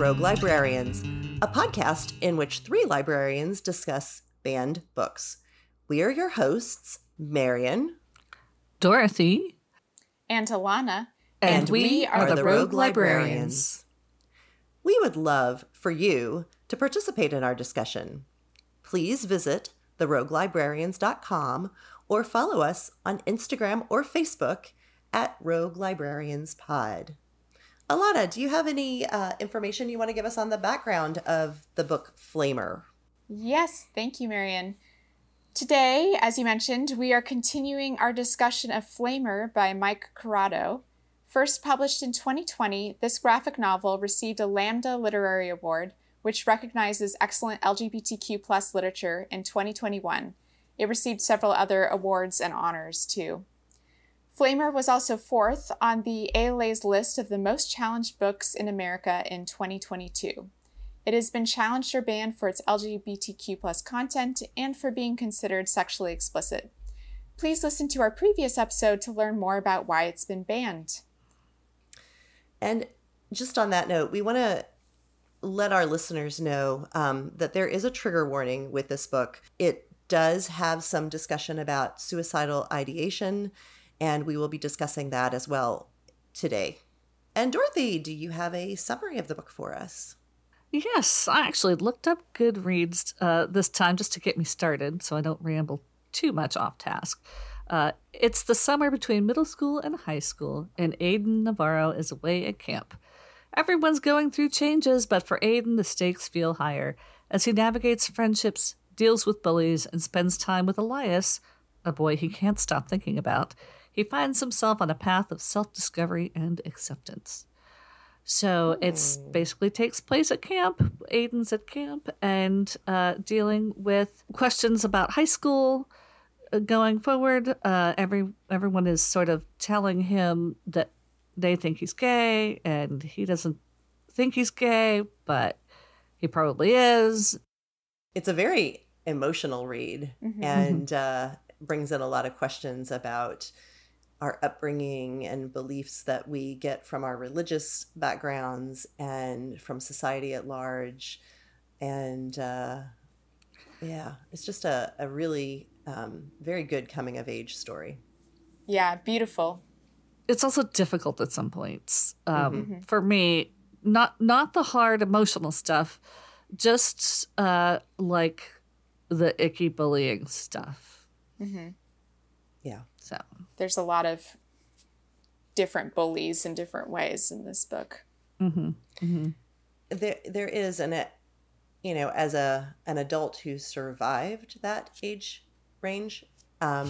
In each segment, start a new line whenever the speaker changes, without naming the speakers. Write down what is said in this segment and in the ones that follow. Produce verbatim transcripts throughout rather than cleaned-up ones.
Rogue Librarians, a podcast in which three librarians discuss banned books. We are your hosts, Marion,
Dorothy,
and Alana,
and,
and
we,
we
are,
are
the
the
Rogue
Rogue
Librarians.
Librarians. We would love for you to participate in our discussion. Please visit the rogue librarians dot com or follow us on Instagram or Facebook at Rogue Librarians Pod. Alana, do you have any uh, information you want to give us on the background of the book Flamer?
Yes, thank you, Marion. Today, as you mentioned, we are continuing our discussion of Flamer by Mike Curato. First published in twenty twenty, this graphic novel received a Lambda Literary Award, which recognizes excellent L G B T Q plus literature, in twenty twenty-one. It received several other awards and honors, too. Flamer was also fourth on the A L A's list of the most challenged books in America in twenty twenty-two. It has been challenged or banned for its L G B T Q plus content and for being considered sexually explicit. Please listen to our previous episode to learn more about why it's been banned.
And just on that note, we want to let our listeners know um, that there is a trigger warning with this book. It does have some discussion about suicidal ideation, and we will be discussing that as well today. And Dorothy, do you have a summary of the book for us?
Yes, I actually looked up Goodreads uh, this time just to get me started so I don't ramble too much off task. Uh, it's the summer between middle school and high school, and Aiden Navarro is away at camp. Everyone's going through changes, but for Aiden, the stakes feel higher as he navigates friendships, deals with bullies, and spends time with Elias, a boy he can't stop thinking about. He finds himself on a path of self-discovery and acceptance. So it basically takes place at camp. Aiden's at camp and uh, dealing with questions about high school uh, going forward. Uh, every everyone is sort of telling him that they think he's gay, and he doesn't think he's gay, but he probably is.
It's a very emotional read,
Mm-hmm.
and uh, brings in a lot of questions about our upbringing and beliefs that we get from our religious backgrounds and from society at large. And uh, yeah, it's just a, a really um, very good coming of age story.
Yeah, beautiful.
It's also difficult at some points. Um,
Mm-hmm.
For me, not not the hard emotional stuff, just uh, like the icky bullying stuff.
Mm-hmm.
Yeah.
So
There's a lot of different bullies in different ways in this book.
mm-hmm. Mm-hmm.
There, there is, and it, you know, as a an adult who survived that age range, um,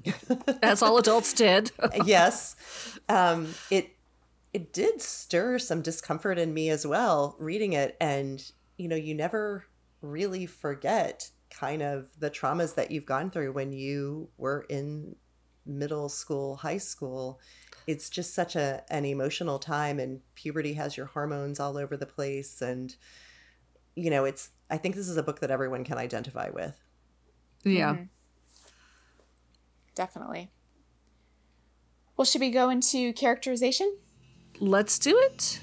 as all adults did.
yes, um, it it did stir some discomfort in me as well reading it, and you know, you never really forget kind of the traumas that you've gone through when you were in middle school, high school. It's just such a an emotional time, and puberty has your hormones all over the place, and you know, it's I think this is a book that everyone can identify with.
Yeah.
Mm-hmm. Definitely. Well, should we go into characterization?
Let's do it.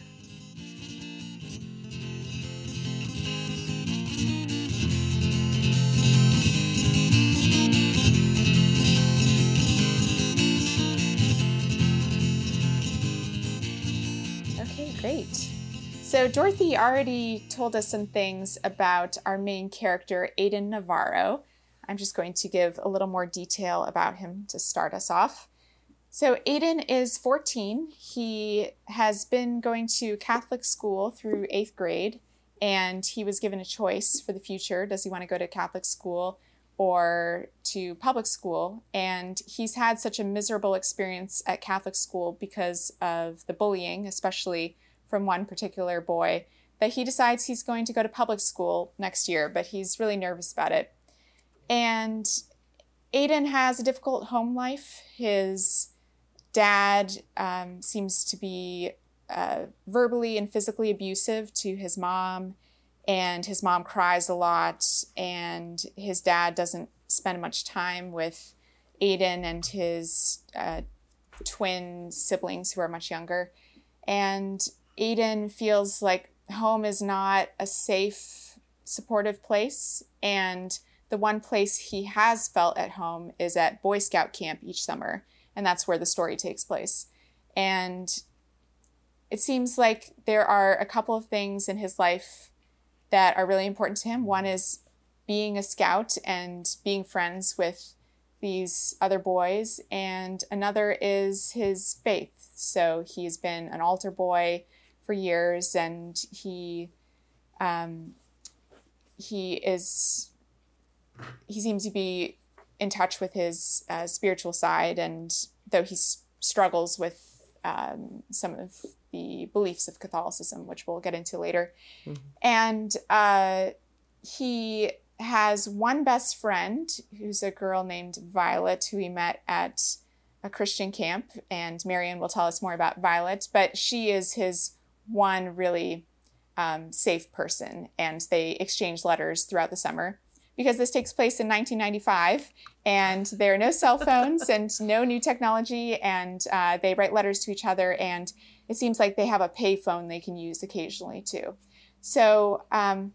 Okay, great. So Dorothy already told us some things about our main character, Aiden Navarro. I'm just going to give a little more detail about him to start us off. So Aiden is fourteen. He has been going to Catholic school through eighth grade, and he was given a choice for the future. Does he want to go to Catholic school or to public school? And he's had such a miserable experience at Catholic school because of the bullying, especially from one particular boy, that he decides he's going to go to public school next year, but he's really nervous about it. And Aiden has a difficult home life. His dad um, seems to be uh, verbally and physically abusive to his mom, and his mom cries a lot, and his dad doesn't spend much time with Aiden and his uh, twin siblings who are much younger. And Aiden feels like home is not a safe, supportive place. And the one place he has felt at home is at Boy Scout camp each summer. And that's where the story takes place. And it seems like there are a couple of things in his life that are really important to him. One is being a scout and being friends with these other boys. And another is his faith. So he's been an altar boy for years, and he um, he is he seems to be in touch with his uh, spiritual side, and though he s- struggles with um, some of the beliefs of Catholicism, which we'll get into later. Mm-hmm. And uh, he has one best friend who's a girl named Violet, who he met at a Christian camp, and Marion will tell us more about Violet, but she is his one really um, safe person, and they exchange letters throughout the summer. Because this takes place in nineteen ninety-five, and there are no cell phones and no new technology, and uh, they write letters to each other, and it seems like they have a pay phone they can use occasionally too. So um,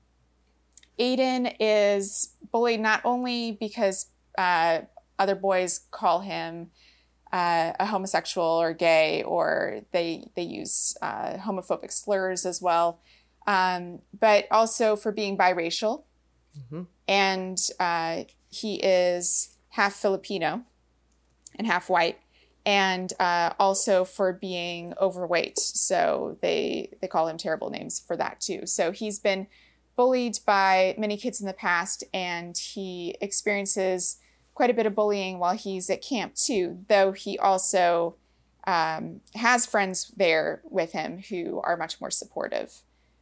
Aiden is bullied not only because uh, other boys call him uh, a homosexual or gay, or they they use uh, homophobic slurs as well, um, but also for being biracial. Mm-hmm. And uh, he is half Filipino and half white, and uh, also for being overweight. So they they call him terrible names for that too. So he's been bullied by many kids in the past, and he experiences quite a bit of bullying while he's at camp too, though he also um, has friends there with him who are much more supportive.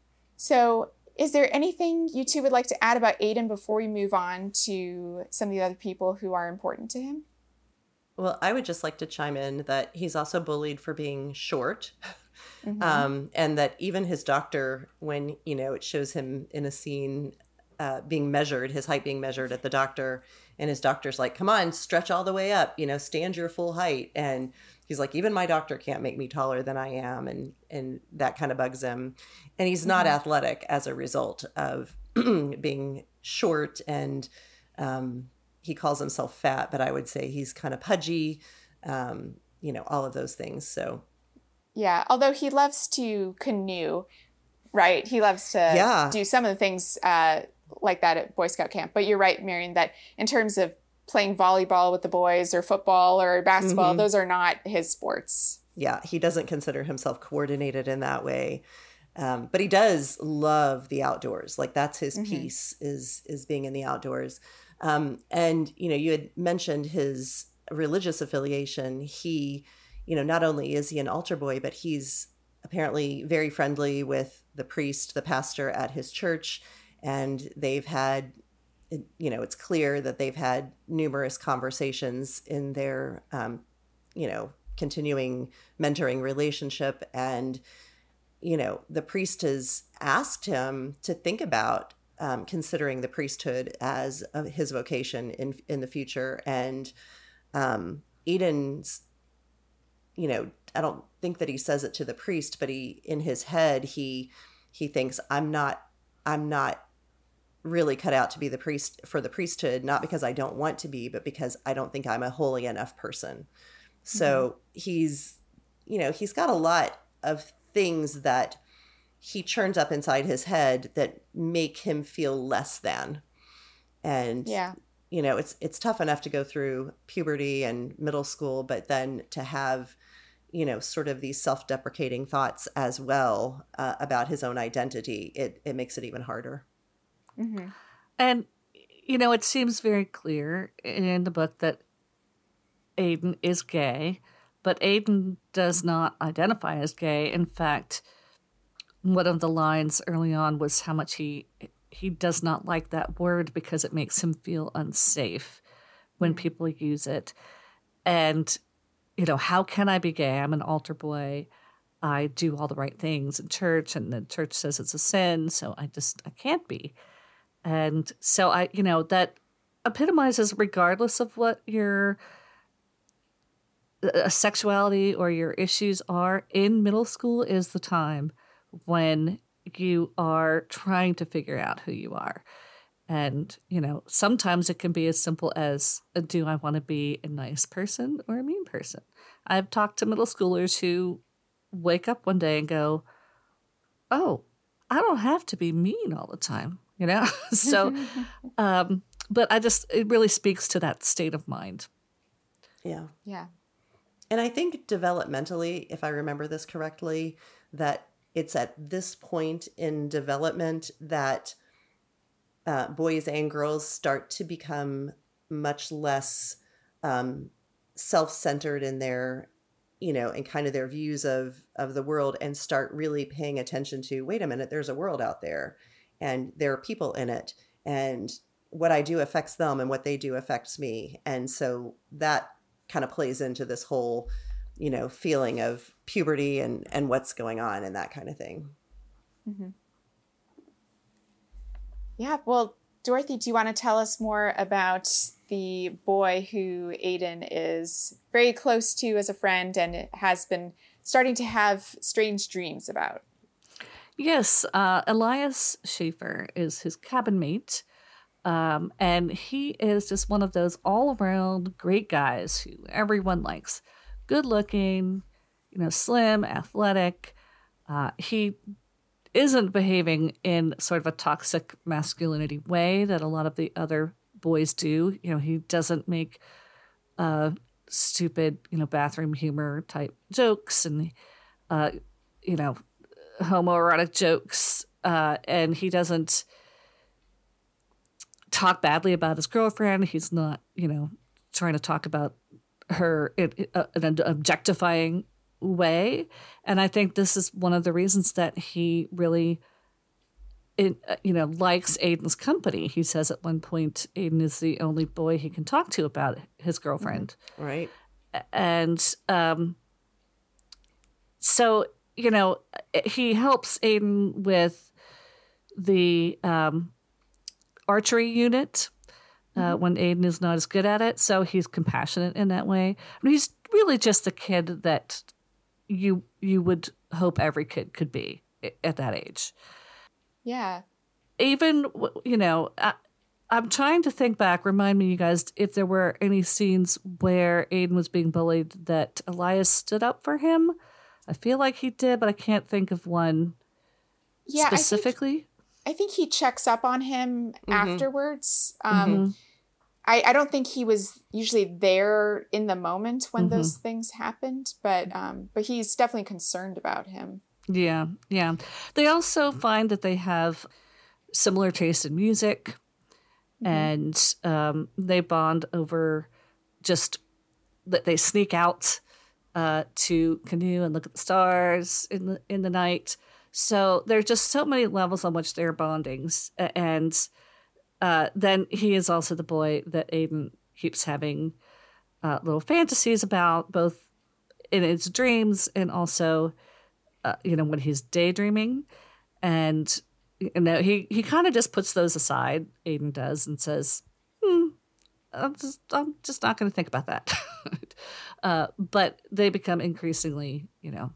So is there anything you two would like to add about Aiden before we move on to some of the other people who are important to him?
Well, I would just like to chime in that he's also bullied for being short. Mm-hmm. Um, and that even his doctor, when, you know, it shows him in a scene uh, being measured, his height being measured at the doctor, and his doctor's like, come on, stretch all the way up, you know, stand your full height. And he's like, even my doctor can't make me taller than I am. And, and that kind of bugs him. And he's not mm-hmm. athletic as a result of being short. And um, he calls himself fat, but I would say he's kind of pudgy, um, you know, all of those things. So.
Yeah, although he loves to canoe, right? He loves to yeah. do some of the things uh, like that at Boy Scout camp. But you're right, Marion, that in terms of playing volleyball with the boys or football or basketball, mm-hmm. those are not his sports.
Yeah, he doesn't consider himself coordinated in that way. Um, but he does love the outdoors. Like that's his mm-hmm. piece is is being in the outdoors. Um, and, you know, you had mentioned his religious affiliation. He... You know, not only is he an altar boy, but he's apparently very friendly with the priest, the pastor at his church. And they've had, you know, it's clear that they've had numerous conversations in their, um, you know, continuing mentoring relationship. And, you know, the priest has asked him to think about um, considering the priesthood as uh, his vocation in, in the future. And um, Aiden's, you know, I don't think that he says it to the priest, but he, in his head, he, he thinks I'm not, I'm not really cut out to be the priest for the priesthood, not because I don't want to be, but because I don't think I'm a holy enough person. So mm-hmm. he's, you know, he's got a lot of things that he churns up inside his head that make him feel less than. And yeah. You know, it's it's tough enough to go through puberty and middle school, but then to have, you know, sort of these self-deprecating thoughts as well uh, about his own identity, it, it makes it even harder.
Mm-hmm. And, you know, it seems very clear in the book that Aiden is gay, but Aiden does not identify as gay. In fact, one of the lines early on was how much he... he does not like that word because it makes him feel unsafe when people use it. And, you know, how can I be gay? I'm an altar boy. I do all the right things in church, and the church says it's a sin, so I just, I can't be. And so I, you know, that epitomizes, regardless of what your uh, sexuality or your issues are, in middle school is the time when you are trying to figure out who you are. And, you know, sometimes it can be as simple as, do I want to be a nice person or a mean person? I've talked to middle schoolers who wake up one day and go, oh, I don't have to be mean all the time, you know? so, um, but I just, it really speaks to that state of mind.
Yeah.
Yeah.
And I think developmentally, if I remember this correctly, that it's at this point in development that uh, boys and girls start to become much less um, self-centered in their, you know, and kind of their views of, of the world, and start really paying attention to, wait a minute, there's a world out there and there are people in it, and what I do affects them and what they do affects me. And so that kind of plays into this whole, you know, feeling of puberty and, and what's going on and that kind of thing.
Mm-hmm. Yeah. Well, Dorothy, do you want to tell us more about the boy who Aiden is very close to as a friend and has been starting to have strange dreams about?
Yes. Uh, Elias Schaefer is his cabin mate. Um, and he is just one of those all-around great guys who everyone likes. Good looking, you know, slim, athletic. Uh, he isn't behaving in sort of a toxic masculinity way that a lot of the other boys do. You know, he doesn't make uh, stupid, you know, bathroom humor type jokes and, uh, you know, homoerotic jokes. Uh, and he doesn't talk badly about his girlfriend. He's not, you know, trying to talk about her in, in an objectifying way. And I think this is one of the reasons that he really, it, you know, likes Aiden's company. He says at one point, Aiden is the only boy he can talk to about his girlfriend.
Right.
And um, so, you know, he helps Aiden with the um, archery unit uh, mm-hmm. when Aiden is not as good at it. So he's compassionate in that way. I mean, he's really just the kid that you you would hope every kid could be at that age.
Yeah.
Even, you know, I, I'm trying to think back, remind me, you guys, if there were any scenes where Aiden was being bullied that Elias stood up for him. I feel like he did, but I can't think of one yeah, specifically.
I think, I think he checks up on him mm-hmm. afterwards. Um,
mm-hmm.
I, I don't think he was usually there in the moment when mm-hmm. those things happened, but um, but he's definitely concerned about him.
Yeah, yeah. They also find that they have similar taste in music, mm-hmm. and um, they bond over just that they sneak out uh, to canoe and look at the stars in the in the night. So there's just so many levels on which they're bonding, and uh, then he is also the boy that Aiden keeps having uh, little fantasies about, both in his dreams and also, uh, you know, when he's daydreaming. And you know, he he kind of just puts those aside. Aiden does, and says, "Hmm, I'm just I'm just not going to think about that." uh, but they become increasingly, you know,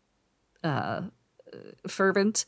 uh, fervent.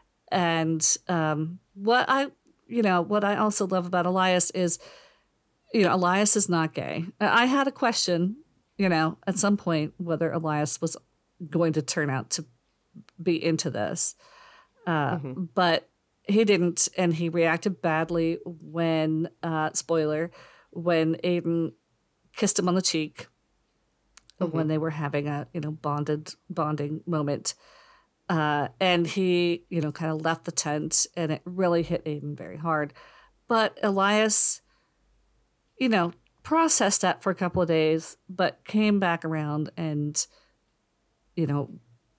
And um, what I, you know, what I also love about Elias is, you know, Elias is not gay. I had a question, you know, at some point whether Elias was going to turn out to be into this. Uh, mm-hmm. But he didn't, and he reacted badly when, uh, spoiler, when Aiden kissed him on the cheek mm-hmm. when they were having a, you know, bonded bonding moment. Uh, and he, you know, kind of left the tent, and it really hit Aiden very hard. But Elias, you know, processed that for a couple of days, but came back around and, you know,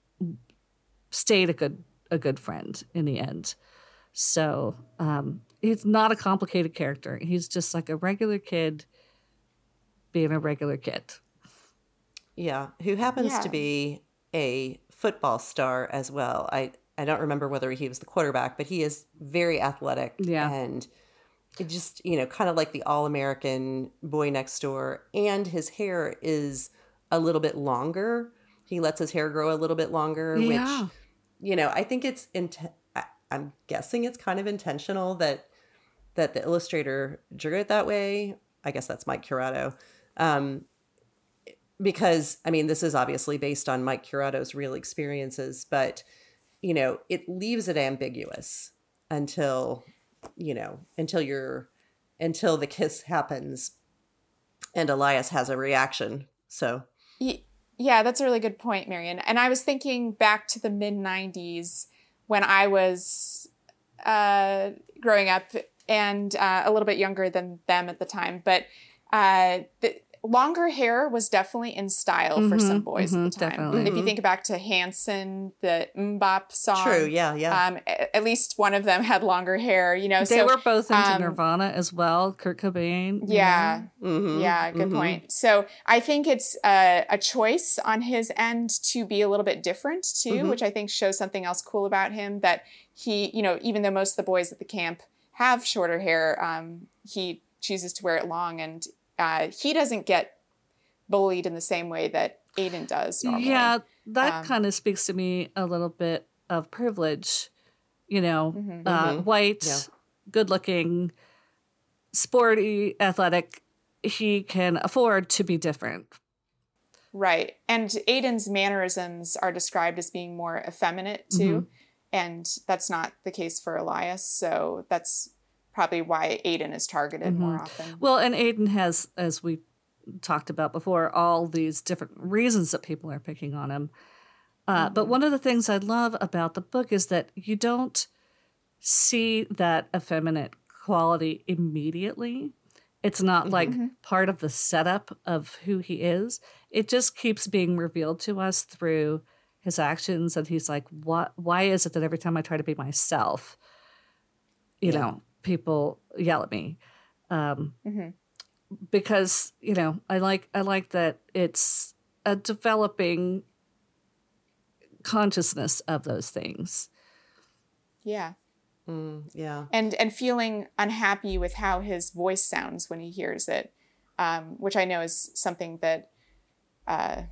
stayed a good a good friend in the end. So um, he's not a complicated character. He's just like a regular kid being a regular kid.
Yeah, who happens
yeah.
to be a football star as well. I, I don't remember whether he was the quarterback, but he is very athletic.
Yeah.
And it just, you know, kind of like the all-American boy next door. And his hair is a little bit longer. He lets his hair grow a little bit longer,
yeah.
which, you know, I think it's int- I'm guessing it's kind of intentional that that the illustrator drew it that way. I guess that's Mike Curato. Um, because, I mean, this is obviously based on Mike Curato's real experiences, but, you know, it leaves it ambiguous until, you know, until you're, until the kiss happens and Elias has a reaction. So.
Yeah, that's a really good point, Marian. And I was thinking back to the mid nineties when I was uh, growing up and uh, a little bit younger than them at the time. But uh, the longer hair was definitely in style mm-hmm, for some boys mm-hmm, at the time. Definitely. If you think back to Hanson, the MMMBop song.
True, yeah, yeah.
Um, at least one of them had longer hair, you know.
They
so,
were both into
um,
Nirvana as well, Kurt Cobain.
Yeah,
mm-hmm,
yeah, good
mm-hmm.
point. So I think it's a, a choice on his end to be a little bit different too, mm-hmm. which I think shows something else cool about him, that he, you know, even though most of the boys at the camp have shorter hair, um, he chooses to wear it long, and uh, he doesn't get bullied in the same way that Aiden does normally.
Yeah, that
um,
kind of speaks to me a little bit of privilege. You know,
mm-hmm.
uh,
Mm-hmm.
white,
yeah.
good-looking, sporty, athletic. He can afford to be different.
Right. And Aiden's mannerisms are described as being more effeminate too. Mm-hmm. And that's not the case for Elias. So that's probably why Aiden is targeted mm-hmm. more often.
Well, and Aiden has, as we talked about before, all these different reasons that people are picking on him. Uh, mm-hmm. But one of the things I love about the book is that you don't see that effeminate quality immediately. It's not like mm-hmm. part of the setup of who he is. It just keeps being revealed to us through his actions. And he's like, what, why is it that every time I try to be myself, you yeah. know, people yell at me? Um,
mm-hmm.
Because, you know, I like, I like that it's a developing consciousness of those things.
Yeah.
Mm, yeah.
And and feeling unhappy with how his voice sounds when he hears it, um, which I know is something that uh,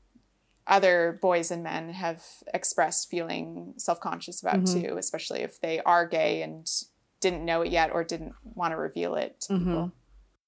other boys and men have expressed feeling self-conscious about mm-hmm. too, especially if they are gay and didn't know it yet or didn't want to reveal it to mm-hmm. people.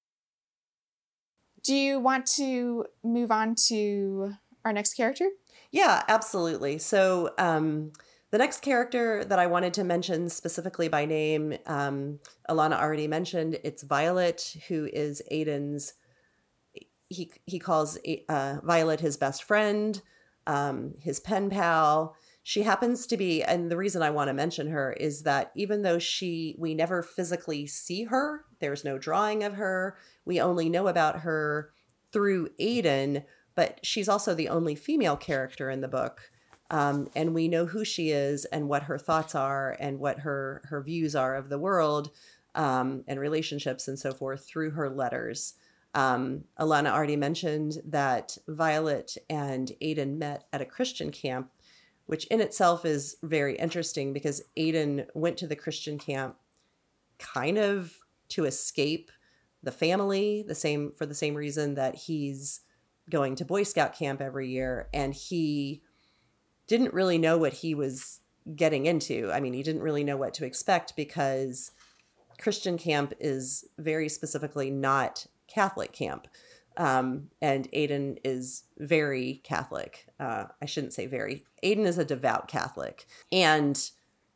Do you want to move on to our next character?
Yeah, absolutely. So um, the next character that I wanted to mention specifically by name, um, Alana already mentioned, it's Violet, who is Aiden's, he, he calls uh, Violet his best friend, um, his pen pal. She happens to be, and the reason I want to mention her is that even though she, we never physically see her, there's no drawing of her, we only know about her through Aiden, but she's also the only female character in the book. Um, and we know who she is and what her thoughts are and what her, her views are of the world um, and relationships and so forth through her letters. Um, Alana already mentioned that Violet and Aiden met at a Christian camp, which in itself is very interesting because Aiden went to the Christian camp kind of to escape the family, the same for the same reason that he's going to Boy Scout camp every year. And he didn't really know what he was getting into. I mean, he didn't really know what to expect because Christian camp is very specifically not Catholic camp. Um, and Aiden is very Catholic. Uh, I shouldn't say very. Aiden is a devout Catholic. And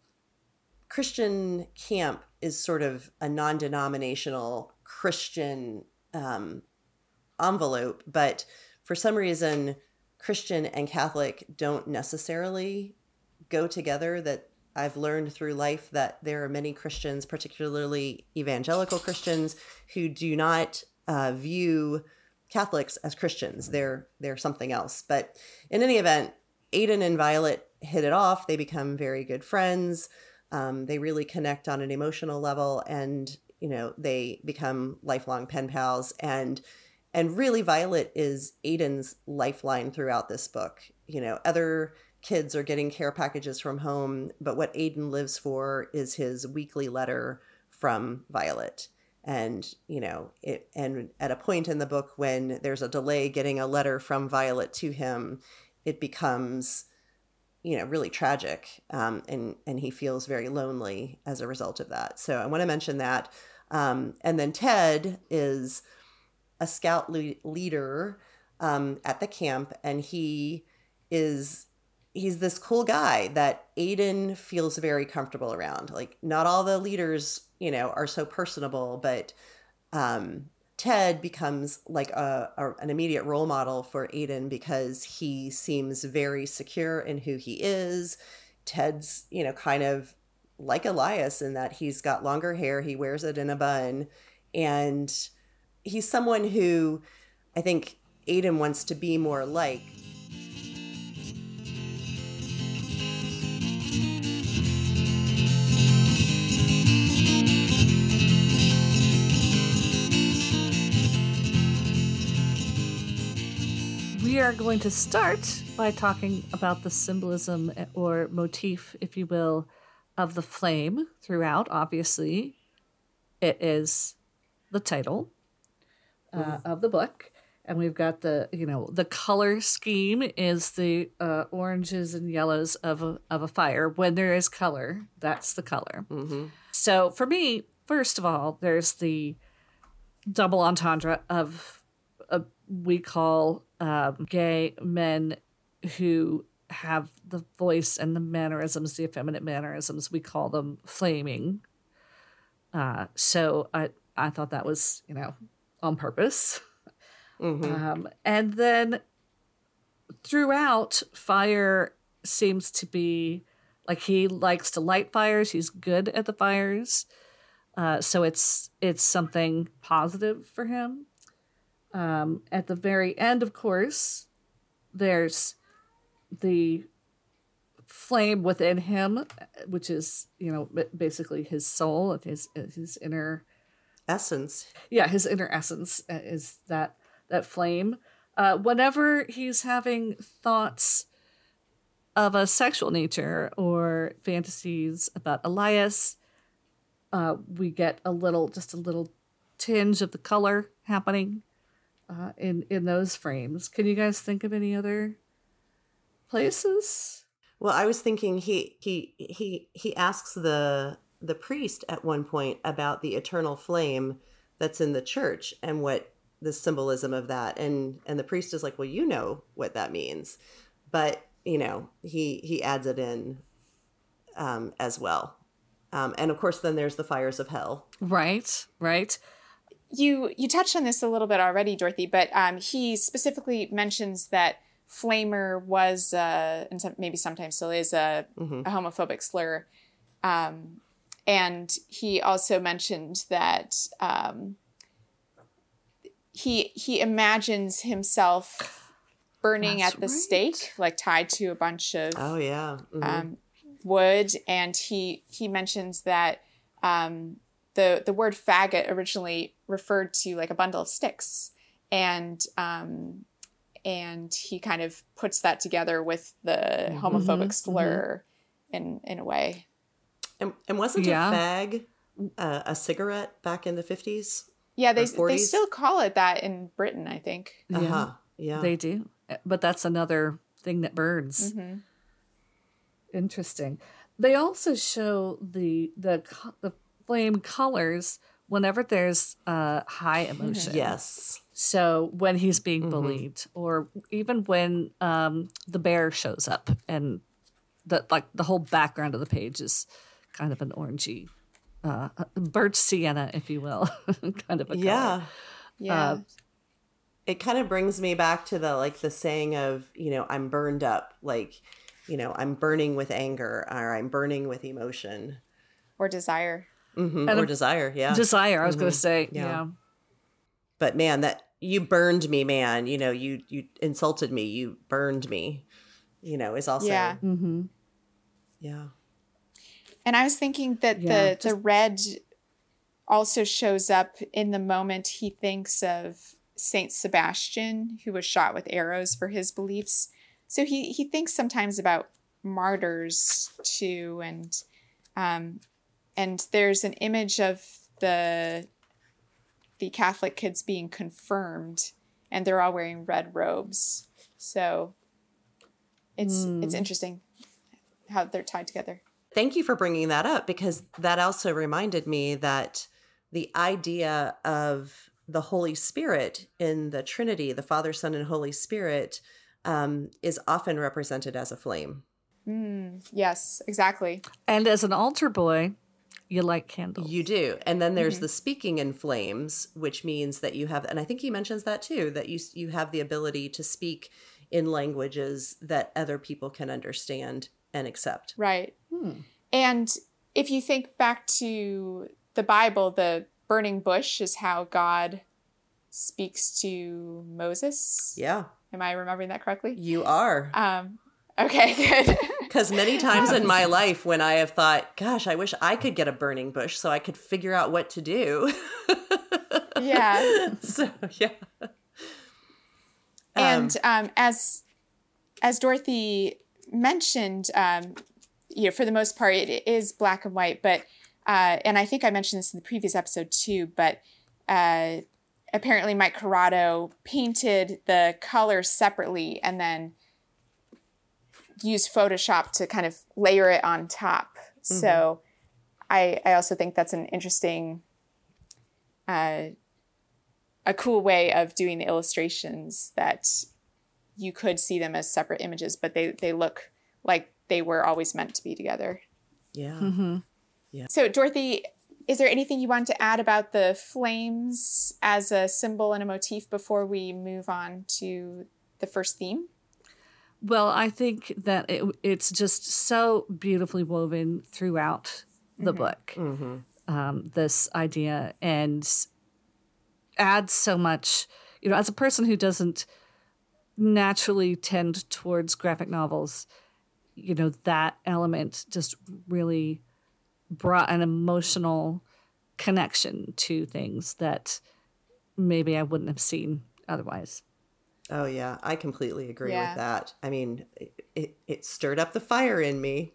Christian camp is sort of a non-denominational Christian um, envelope. But for some reason, Christian and Catholic don't necessarily go together. That I've learned through life that there are many Christians, particularly evangelical Christians, who do not uh, view Catholics as Christians. They're they're something else. But in any event, Aiden and Violet hit it off. They become very good friends. Um, they really connect on an emotional level, and you know they become lifelong pen pals. And and really, Violet is Aiden's lifeline throughout this book. You know, other kids are getting care packages from home, but what Aiden lives for is his weekly letter from Violet. And, you know, it, and at a point in the book when there's a delay getting a letter from Violet to him, it becomes you know, really tragic. Um, and, and he feels very lonely as a result of that. So I want to mention that. Um, and then Ted is a scout le- leader um, at the camp, and he is he's this cool guy that Aiden feels very comfortable around. Like, not all the leaders, you know, are so personable, but um, Ted becomes like a, a an immediate role model for Aiden because he seems very secure in who he is. Ted's, you know, kind of like Elias in that he's got longer hair, he wears it in a bun, and he's someone who I think Aiden wants to be more like.
We are going to start by talking about the symbolism or motif, if you will, of the flame throughout. Obviously, it is the title uh, of the book. And we've got the, you know, the color scheme is the uh, oranges and yellows of a, of a fire. When there is color, that's the color.
Mm-hmm.
So for me, first of all, there's the double entendre of uh, we call um, gay men who have the voice and the mannerisms, the effeminate mannerisms. We call them flaming. Uh, so I I thought that was, you know, on purpose.
Mm-hmm.
Um, and then throughout, fire seems to be like he likes to light fires. He's good at the fires. Uh, so it's it's something positive for him. Um, at the very end, of course, there's the flame within him, which is, you know, basically his soul and his his inner
essence.
Yeah, his inner essence is that that flame. Uh, whenever he's having thoughts of a sexual nature or fantasies about Elias, uh, we get a little, just a little tinge of the color happening uh, in in those frames. Can you guys think of any other places?
Well, I was thinking he he he he asks the the priest at one point about the eternal flame that's in the church and what the symbolism of that, and and the priest is like, well, you know what that means, but you know he he adds it in um, as well, um, and of course then there's the fires of hell.
Right, right.
You you touched on this a little bit already, Dorothy, but um, he specifically mentions that flamer was, uh, and some, maybe sometimes still is, a,
Mm-hmm.
a homophobic slur. Um, and he also mentioned that um, he he imagines himself burning
That's
at the
right.
stake, like tied to a bunch of
Oh yeah. Mm-hmm.
um, wood. And he he mentions that um, the the word faggot originally referred to like a bundle of sticks, and um, and he kind of puts that together with the
Mm-hmm.
homophobic slur in in a way.
and, and wasn't
Yeah.
a fag uh, a cigarette back in the fifties?
Yeah, they
Or
they
forties?
still call it that in Britain, I think.
Uh-huh. Yeah.
They do. But that's another thing that burns.
Mm-hmm.
Interesting. They also show the the co- the flame colors whenever there's uh, high emotion.
Yes.
So when he's being
Mhm.
bullied, or even when um, the bear shows up, and the like the whole background of the page is kind of an orangey, uh, birch sienna, if you will, kind of a color.
Yeah.
Yeah.
Uh,
It kind of brings me back to the like the saying of, you know, I'm burned up, like, you know, I'm burning with anger, or I'm burning with emotion.
Or desire.
Mm-hmm.
And
Or
a-
desire, yeah.
Desire, I was going
Mhm.
to say,
Yeah.
yeah.
But man, that you burned me, man. You know, you you insulted me, you burned me. You know, is also
Yeah.
Mm-hmm.
yeah.
And I was thinking that
Yeah,
the the red also shows up in the moment he thinks of Saint Sebastian, who was shot with arrows for his beliefs. So he he thinks sometimes about martyrs too, and um, and there's an image of the the Catholic kids being confirmed, and they're all wearing red robes. So it's
Mm.
it's interesting. how they're tied together.
Thank you for bringing that up, because that also reminded me that the idea of the Holy Spirit in the Trinity, the Father, Son, and Holy Spirit, um, is often represented as a flame.
Mm, yes, exactly.
And as an altar boy, you light candles.
You do. And then there's
Mm-hmm.
the speaking in flames, which means that you have, and I think he mentions that too, that you you have the ability to speak in languages that other people can understand and accept.
Right.
Hmm.
And if you think back to the Bible, the burning bush is how God speaks to Moses.
Yeah,
Am I remembering that correctly?
you are.
Um, okay, good.
Because many times in my life when I have thought, gosh, I wish I could get a burning bush so I could figure out what to do.
Yeah.
So, yeah.
And um, as as Dorothy mentioned, um, you know, for the most part, it is black and white. But uh, and I think I mentioned this in the previous episode too. But uh, apparently, Mike Corrado painted the colors separately and then used Photoshop to kind of layer it on top. Mm-hmm. So I I also think that's an interesting, uh, a cool way of doing the illustrations, that you could see them as separate images, but they, they look like they were always meant to be together.
Yeah.
Mm-hmm.
Yeah.
So Dorothy, is there anything you want to add about the flames as a symbol and a motif before we move on to the first theme?
Well, I think that it, it's just so beautifully woven throughout the
Mm-hmm.
book,
Mm-hmm.
um, this idea, and adds so much, you know, as a person who doesn't naturally tend towards graphic novels, you know, that element just really brought an emotional connection to things that maybe I wouldn't have seen otherwise.
Oh, yeah. I completely agree
Yeah.
with that. I mean, it, it, it stirred up the fire in me.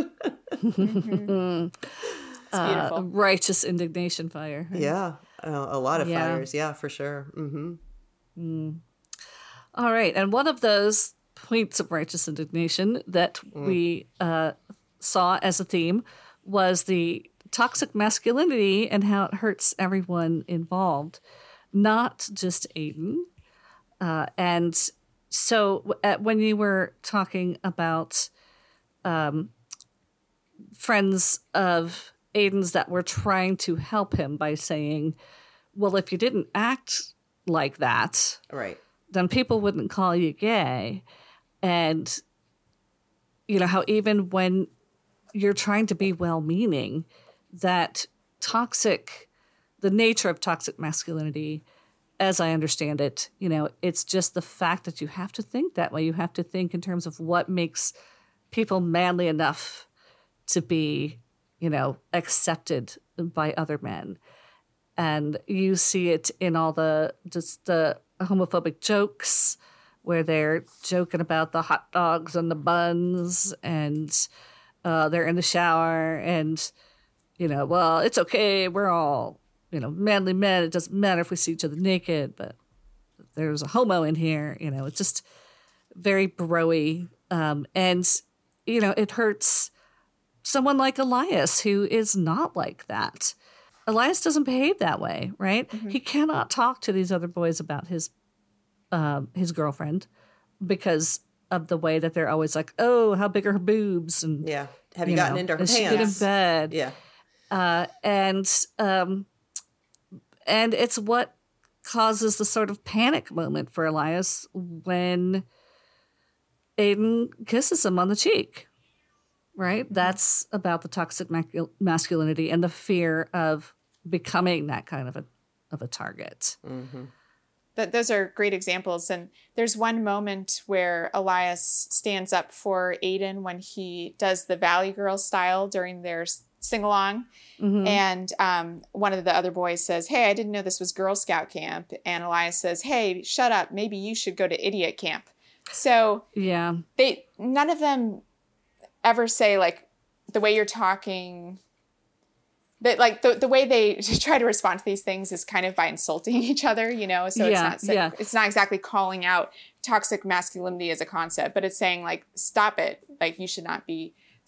Mm-hmm. It's beautiful.
Uh, righteous indignation fire. Right?
Yeah. Uh, a lot of
Yeah.
fires. Yeah, for sure. Mm-hmm.
Mm. All right. And one of those points of righteous indignation that
Mm.
we uh, saw as a theme was the toxic masculinity and how it hurts everyone involved, not just Aiden. Uh, and so at, when you were talking about um, friends of Aiden's that were trying to help him by saying, well, if you didn't act like that,
Right.
then people wouldn't call you gay. And, you know, how even when you're trying to be well-meaning, that toxic, the nature of toxic masculinity, as I understand it, you know, it's just the fact that you have to think that way. You have to think in terms of what makes people manly enough to be, you know, accepted by other men. And you see it in all the just the homophobic jokes where they're joking about the hot dogs and the buns, and uh, they're in the shower and, you know, well, it's okay. We're all, you know, manly men. It doesn't matter if we see each other naked, but there's a homo in here. You know, it's just very bro-y. Um, and, you know, it hurts someone like Elias, who is not like that. Elias doesn't behave that way, right?
Mm-hmm.
He cannot talk to these other boys about his uh, his girlfriend because of the way that they're always like, oh, how big are her boobs? And
Yeah. Have you, you gotten
know,
into her
is she good in
pants?
bed?
Yeah.
Uh, and um, and it's what causes the sort of panic moment for Elias when Aiden kisses him on the cheek. Right? That's about the toxic mascul- masculinity and the fear of becoming that kind of a of a target.
Mm-hmm.
Th- those are great examples. And there's one moment where Elias stands up for Aiden when he does the Valley Girl style during their sing-along.
Mm-hmm.
And um, one of the other boys says, hey, I didn't know this was Girl Scout camp. And Elias says, hey, shut up. Maybe you should go to idiot camp. So
Yeah.
they none of them ever say, like, the way you're talking, that like the, the way they try to respond to these things is kind of by insulting each other, you know? So
Yeah,
it's not,
yeah.
it's not exactly calling out toxic masculinity as a concept, but it's saying, like, stop it. Like, you should not be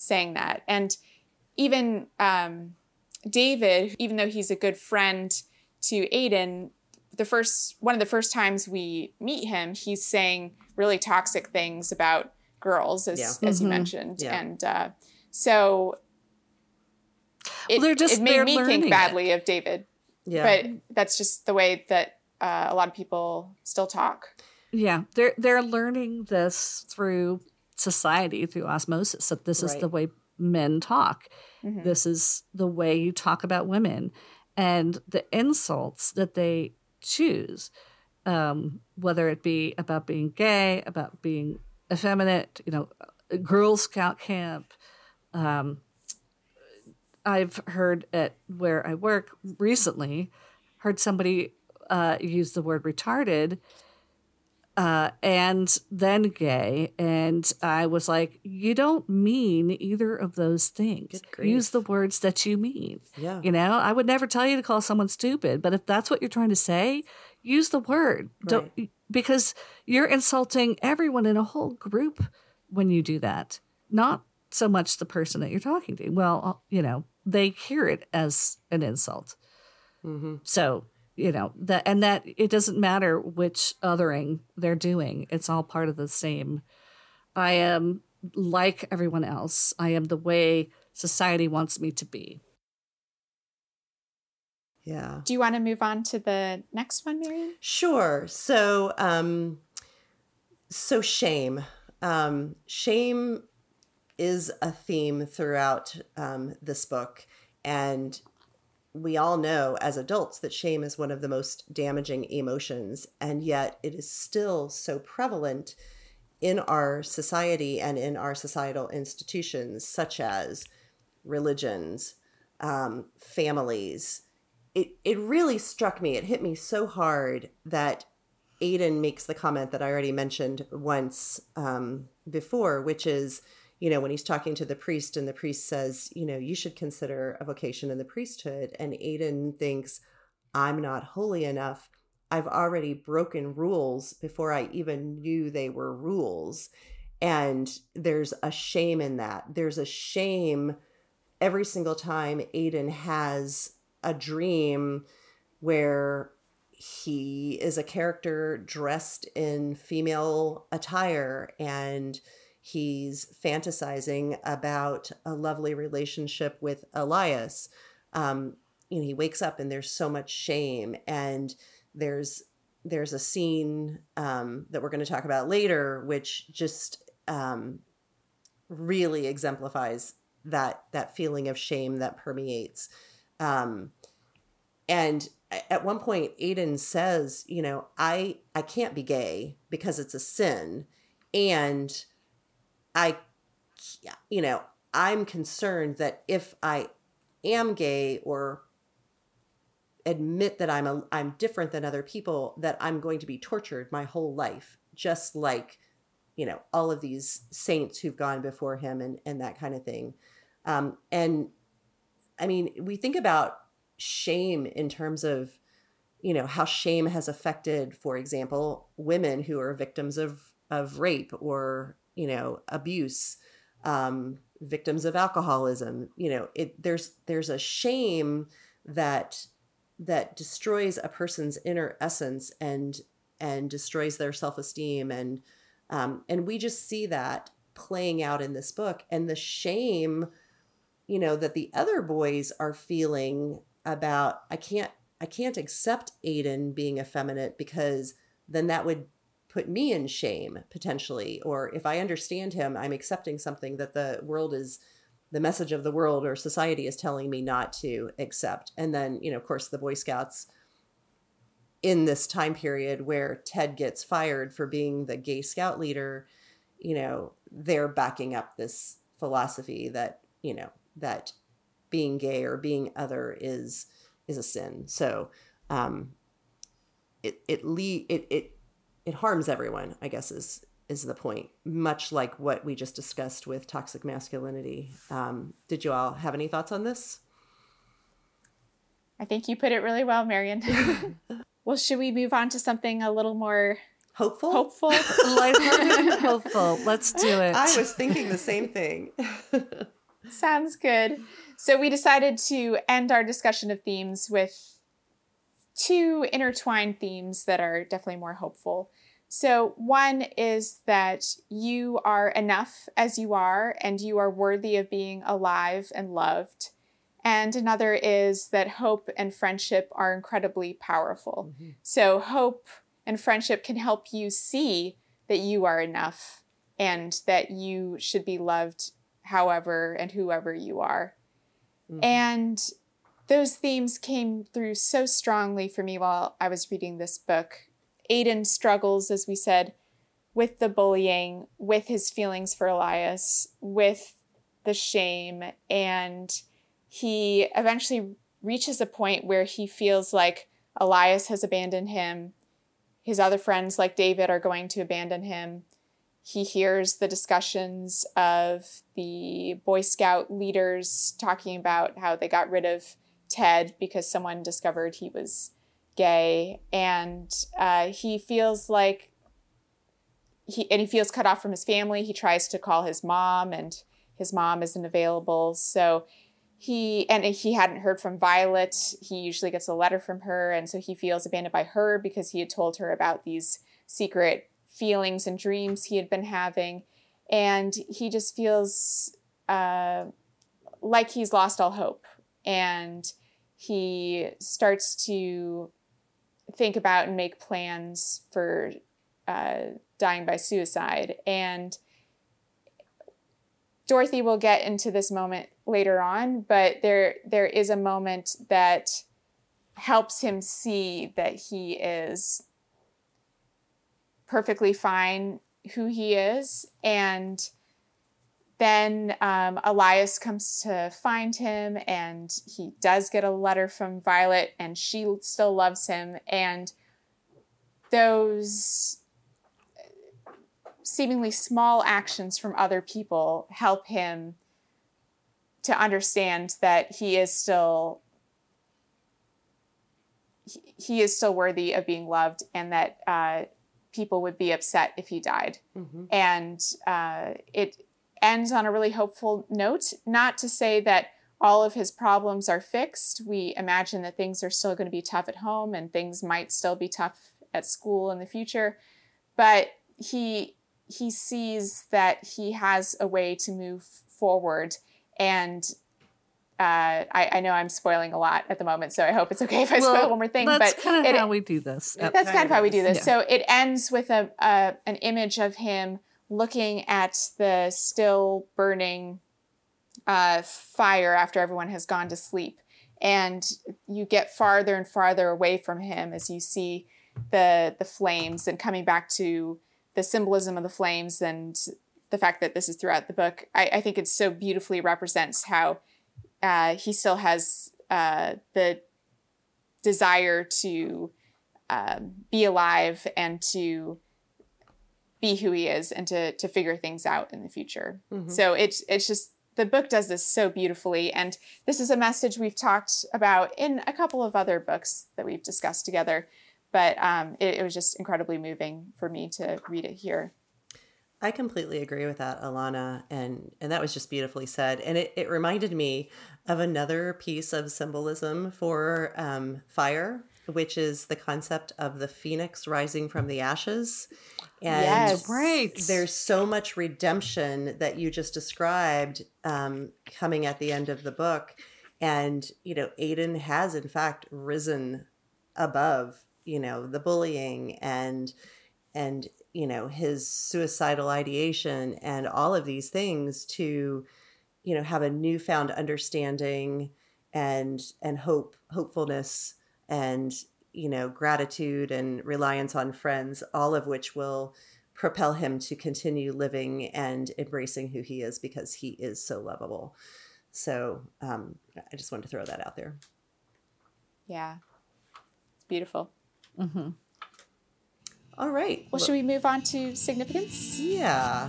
saying that. And even um, David, even though he's a good friend to Aiden, the first one of the first times we meet him, he's saying really toxic things about girls, as
Yeah.
as
Mm-hmm.
you mentioned,
Yeah.
and uh, so it,
Well, they're just-
it made
they're
me think
learning
badly of David.
Yeah.
But that's just the way that uh, a lot of people still talk.
Yeah, they're they're learning this through society, through osmosis. That this is
Right.
the way men talk.
Mhm.
This is the way you talk about women, and the insults that they choose, um, whether it be about being gay, about being effeminate, you know, Girl Scout camp. Um, I've heard at where I work recently, heard somebody uh, use the word retarded uh, and then gay. And I was like, you don't mean either of those things.
Good grief.
Use the words that you mean.
Yeah.
You know, I would never tell you to call someone stupid, but if that's what you're trying to say, use the word. Don't, because you're insulting everyone in a whole group when you do that. Not so much the person that you're talking to. Well, you know, they hear it as an insult.
Mm-hmm.
So, you know, that, and that it doesn't matter which othering they're doing. It's all part of the same. I am like everyone else. I am the way society wants me to be.
Yeah.
Do you want to move on to the next one, Marion?
Sure. So, um, so shame. Um, shame is a theme throughout um, this book, and we all know as adults that shame is one of the most damaging emotions, and yet it is still so prevalent in our society and in our societal institutions, such as religions, um, families. It it really struck me. It hit me so hard that Aiden makes the comment that I already mentioned once um, before, which is, you know, when he's talking to the priest and the priest says, you know, you should consider a vocation in the priesthood. And Aiden thinks, I'm not holy enough. I've already broken rules before I even knew they were rules. And there's a shame in that. There's a shame every single time Aiden has a dream where he is a character dressed in female attire and he's fantasizing about a lovely relationship with Elias. Um, you know, he wakes up and there's so much shame, and there's there's a scene um, that we're going to talk about later, which just um, really exemplifies that that feeling of shame that permeates. Um, and at one point, Aiden says, you know, I I can't be gay because it's a sin, and I, you know, I'm concerned that if I am gay or admit that I'm a, I'm different than other people, that I'm going to be tortured my whole life, just like, you know, all of these saints who've gone before him and, and that kind of thing. Um, and I mean, we think about shame in terms of, you know, how shame has affected, for example, women who are victims of, of rape or, you know, abuse, um, victims of alcoholism. You know, it, there's, there's a shame that, that destroys a person's inner essence and, and destroys their self-esteem. And, um, and we just see that playing out in this book, and the shame, you know, that the other boys are feeling about, I can't, I can't accept Aiden being effeminate because then that would put me in shame potentially. Or if I understand him, I'm accepting something that the world is, the message of the world or society is telling me not to accept. And then, you know, of course, the Boy Scouts in this time period where Ted gets fired for being the gay scout leader, you know, they're backing up this philosophy that, you know, that being gay or being other is is a sin. So um, it it le- it it it harms everyone, I guess is is the point. Much like what we just discussed with toxic masculinity. Um, did you all have any thoughts on this?
I think you put it really well, Marion. Well, should we move on to something a little more
Hopeful?
Hopeful.
Lighthearted and hopeful. Let's do it.
I was thinking the same thing.
Sounds good. So we decided to end our discussion of themes with two intertwined themes that are definitely more hopeful. So one is that you are enough as you are, and you are worthy of being alive and loved. And another is that hope and friendship are incredibly powerful. Mm-hmm. So hope and friendship can help you see that you are enough and that you should be loved however and whoever you are. Mm-hmm. And those themes came through so strongly for me while I was reading this book. Aiden struggles, as we said, with the bullying, with his feelings for Elias, with the shame, and he eventually reaches a point where he feels like Elias has abandoned him. His other friends, like David, are going to abandon him. He hears the discussions of the Boy Scout leaders talking about how they got rid of Ted because someone discovered he was gay, and uh, he feels like he and he feels cut off from his family. He tries to call his mom, and his mom isn't available. So he and he hadn't heard from Violet. He usually gets a letter from her, and so he feels abandoned by her because he had told her about these secret feelings and dreams he had been having, and he just feels uh, like he's lost all hope. And he starts to think about and make plans for uh, dying by suicide. And Dorothy will get into this moment later on, but there there is a moment that helps him see that he is perfectly fine who he is. And then um, Elias comes to find him, and he does get a letter from Violet, and she still loves him. And those seemingly small actions from other people help him to understand that he is still he, he is still worthy of being loved, and that uh, people would be upset if he died. Mm-hmm. And uh, it ends on a really hopeful note. Not to say that all of his problems are fixed. We imagine that things are still going to be tough at home, and things might still be tough at school in the future. But he he sees that he has a way to move forward. And uh, I, I know I'm spoiling a lot at the moment, so I hope it's okay if I
well,
spoil one more thing.
That's
but
kind of
it,
how we do this.
That's kind, kind of how we do this.
Yeah.
So it ends with a, a an image of him looking at the still burning uh, fire after everyone has gone to sleep. And you get farther and farther away from him as you see the the flames, and coming back to the symbolism of the flames and the fact that this is throughout the book. I, I think it so beautifully represents how uh, he still has uh, the desire to uh, be alive and to be who he is, and to to figure things out in the future. Mm-hmm. So it's it's just, the book does this so beautifully. And this is a message we've talked about in a couple of other books that we've discussed together. But um, it, it was just incredibly moving for me to read it here.
I completely agree with that, Alana. And, and that was just beautifully said. And it, it reminded me of another piece of symbolism for um, fire, which is the concept of the phoenix rising from the ashes. And
yes.
Right.
There's so much redemption that you just described um, coming at the end of the book. And, you know, Aiden has, in fact, risen above, you know, the bullying and, and, you know, his suicidal ideation and all of these things to, you know, have a newfound understanding and, and hope, hopefulness and, you know, gratitude and reliance on friends, all of which will propel him to continue living and embracing who he is, because he is so lovable. So um, I just wanted to throw that out there.
Yeah. It's beautiful.
Mm-hmm.
All right.
Well, well, should we move on to significance?
Yeah.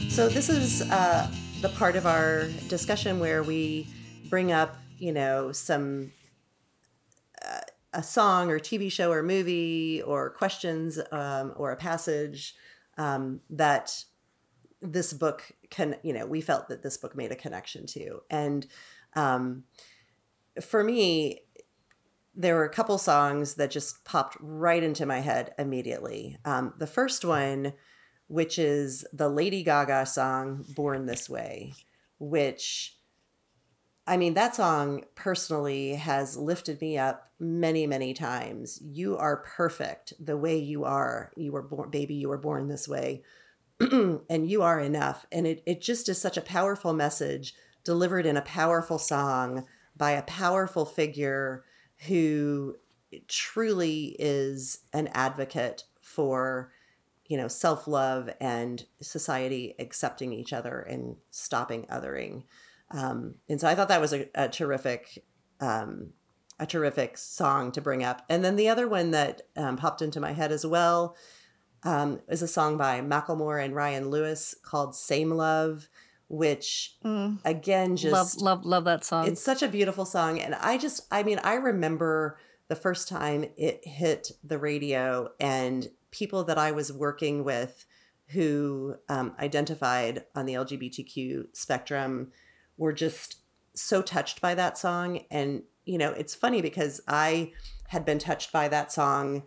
So this is uh, the part of our discussion where we bring up, you know, some uh, a song or T V show or movie or questions um, or a passage um, that this book can, you know, we felt that this book made a connection to. And um, for me, there were a couple songs that just popped right into my head immediately. Um, the first one, which is the Lady Gaga song, Born This Way, which, I mean, that song personally has lifted me up many, many times. You are perfect the way you are. You were born, baby, you were born this way. And you are enough. And it, it just is such a powerful message delivered in a powerful song by a powerful figure who truly is an advocate for, you know, self-love and society accepting each other and stopping othering. Um, and so I thought that was a, a terrific, um, a terrific song to bring up. And then the other one that um, popped into my head as well um, is a song by Macklemore and Ryan Lewis called Same Love, which mm. again, just
love, love, love that song.
It's such a beautiful song. And I just, I mean, I remember the first time it hit the radio and people that I was working with who um, identified on the L G B T Q spectrum were just so touched by that song. And, you know, it's funny because I had been touched by that song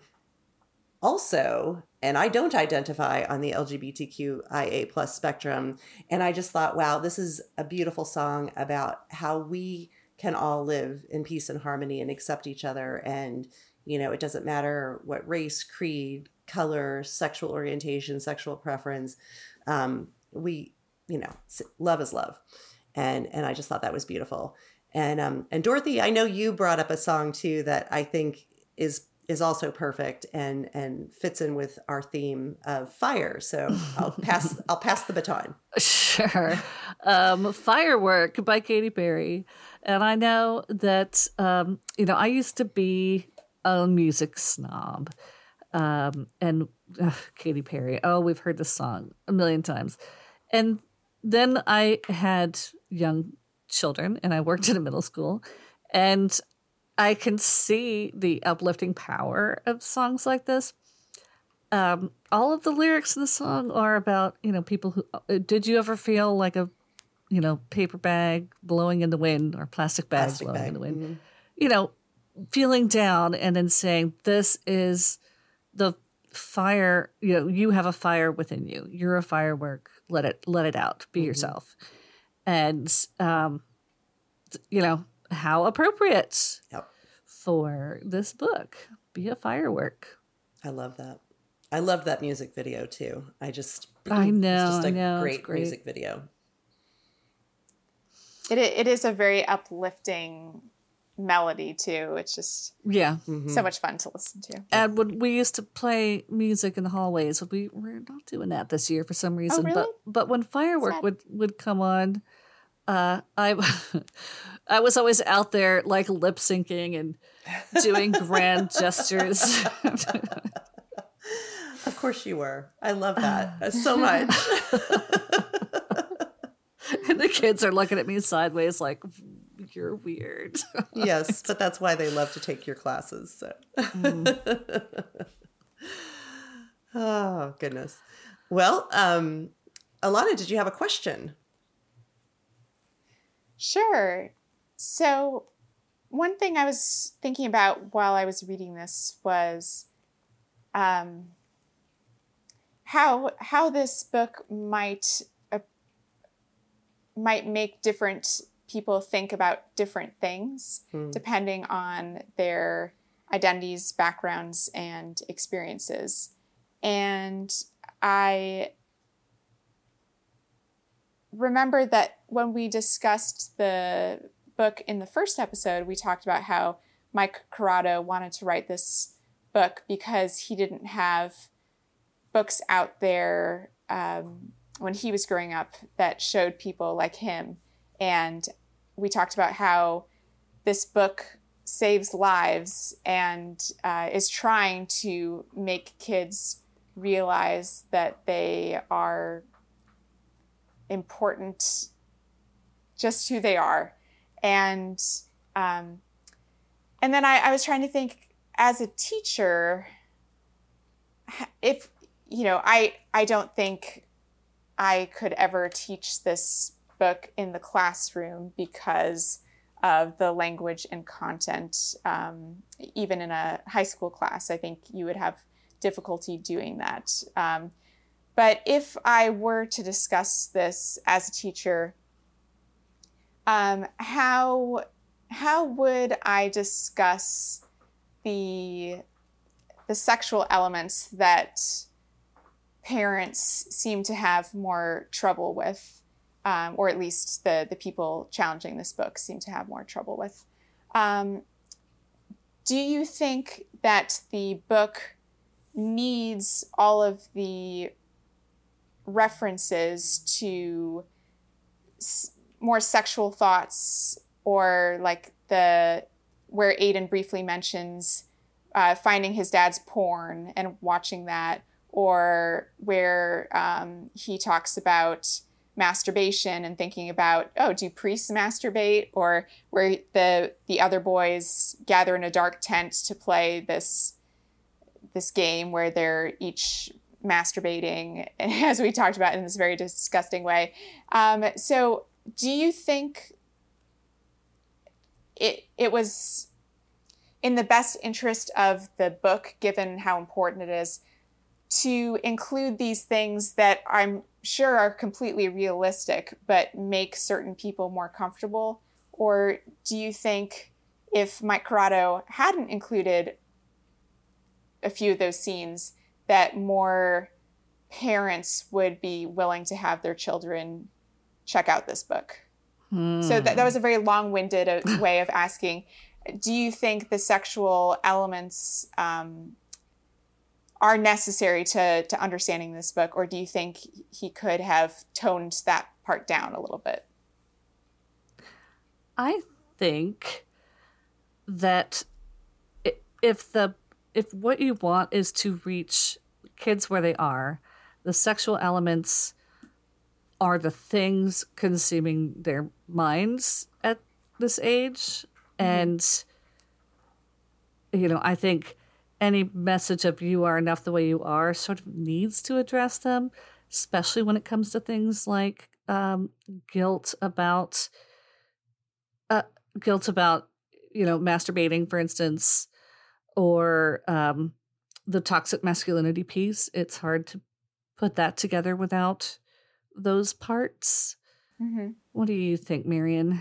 also, and I don't identify on the L G B T Q I A plus spectrum. And I just thought, wow, this is a beautiful song about how we can all live in peace and harmony and accept each other. And, you know, it doesn't matter what race, creed, color, sexual orientation, sexual preference. Um, we, you know, love is love. And, and I just thought that was beautiful. And, um, and Dorothy, I know you brought up a song too, that I think is, is also perfect and, and fits in with our theme of fire. So I'll pass, I'll pass the baton.
Sure. Um, Firework by Katy Perry. And I know that, um, you know, I used to be a music snob. Um, and uh, Katy Perry, oh, we've heard this song a million times. And then I had young children and I worked in a middle school, and I can see the uplifting power of songs like this. Um, all of the lyrics in the song are about, you know, people who, uh, did you ever feel like a, you know, paper bag blowing in the wind or plastic bag
Plastic
blowing
bag.
in the wind,
Mm-hmm.
you know, feeling down and then saying, this is the fire, you know, you have a fire within you. You're a firework. Let it, let it out. Be mm-hmm. yourself. And, um, you know, how appropriate
yep.
for this book. Be a firework.
I love that. I love that music video too. I just,
I know,
it's just a
I know,
great,
great
music video.
It it is a very uplifting melody too. It's just
yeah,
mm-hmm. so much fun to listen to.
And when we used to play music in the hallways, we we're not doing that this year for some reason.
Oh, really?
But but when Firework would, would come on, uh, I I was always out there like lip syncing and doing grand gestures.
Of course you were. I love that so much.
And the kids are looking at me sideways like, you're weird.
Yes, but that's why they love to take your classes. So. Mm. Oh, goodness. Well, um, Alana, did you have a question?
Sure. So one thing I was thinking about while I was reading this was um, how how this book might uh, might make different people think about different things hmm. depending on their identities, backgrounds, and experiences. And I remember that when we discussed the book in the first episode, we talked about how Mike Corrado wanted to write this book because he didn't have books out there um, when he was growing up that showed people like him. And we talked about how this book saves lives and uh, is trying to make kids realize that they are important, just who they are. And um, and then I, I was trying to think, as a teacher, if, you know, I I don't think I could ever teach this book in the classroom because of the language and content. Um, even in a high school class, I think you would have difficulty doing that. Um, but if I were to discuss this as a teacher, um, how how would I discuss the the sexual elements that parents seem to have more trouble with, um, or at least the, the people challenging this book seem to have more trouble with? Um, do you think that the book needs all of the references to s- more sexual thoughts, or like the where Aiden briefly mentions uh, finding his dad's porn and watching that, or where um, he talks about masturbation and thinking about, oh, do priests masturbate? Or where the the other boys gather in a dark tent to play this this game where they're each masturbating, as we talked about, in this very disgusting way. Um, so do you think it it was in the best interest of the book, given how important it is, to include these things that I'm sure are completely realistic, but make certain people more comfortable? Or do you think if Mike Corrado hadn't included a few of those scenes, that more parents would be willing to have their children check out this book? Hmm. So that, that was a very long-winded uh, way of asking, do you think the sexual elements um, are necessary to, to understanding this book, or do you think he could have toned that part down a little bit?
I think that if the if what you want is to reach kids where they are, the sexual elements are the things consuming their minds at this age. Mm-hmm. And, you know, I think any message of you are enough the way you are sort of needs to address them, especially when it comes to things like um, guilt about, uh, guilt about, you know, masturbating, for instance, or um, the toxic masculinity piece. It's hard to put that together without those parts. Mm-hmm. What do you think, Marion?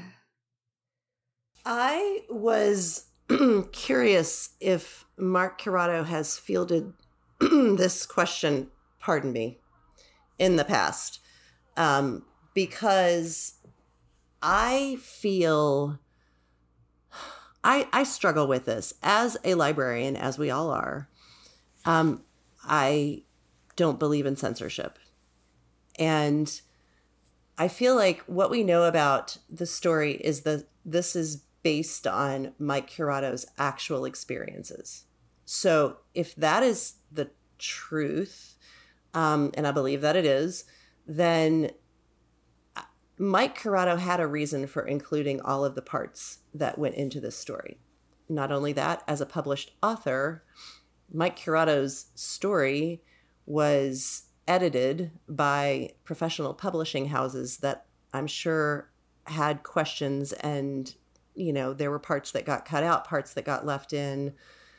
I was curious if Mark Corrado has fielded this question, pardon me, in the past, um, because I feel I, I struggle with this as a librarian, as we all are. Um, I don't believe in censorship. And I feel like what we know about the story is that this is based on Mike Curado's actual experiences. So if that is the truth, um, and I believe that it is, then Mike Corrado had a reason for including all of the parts that went into this story. Not only that, as a published author, Mike Curado's story was edited by professional publishing houses that I'm sure had questions, and, you know, there were parts that got cut out, parts that got left in.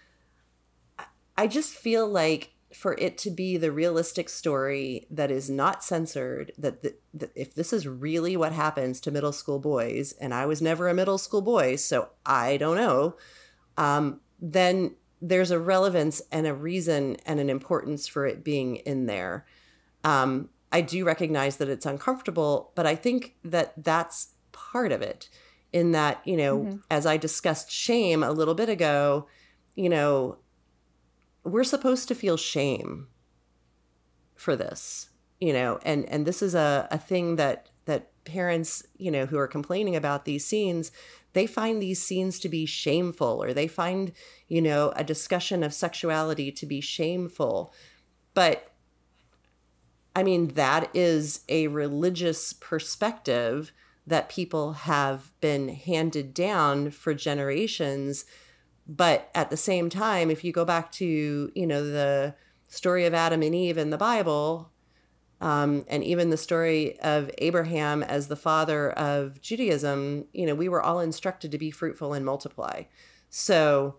I just feel like for it to be the realistic story that is not censored, that, the, that if this is really what happens to middle school boys, and I was never a middle school boy, so I don't know, um, then there's a relevance and a reason and an importance for it being in there. Um, I do recognize that it's uncomfortable, but I think that that's part of it, in that, you know, mm-hmm. as I discussed shame a little bit ago, you know, we're supposed to feel shame for this, you know, and, and this is a, a thing that, that parents, you know, who are complaining about these scenes, they find these scenes to be shameful, or they find, you know, a discussion of sexuality to be shameful. But I mean, that is a religious perspective that people have been handed down for generations. But at the same time, if you go back to, you know, the story of Adam and Eve in the Bible, um, and even the story of Abraham as the father of Judaism, you know, we were all instructed to be fruitful and multiply. So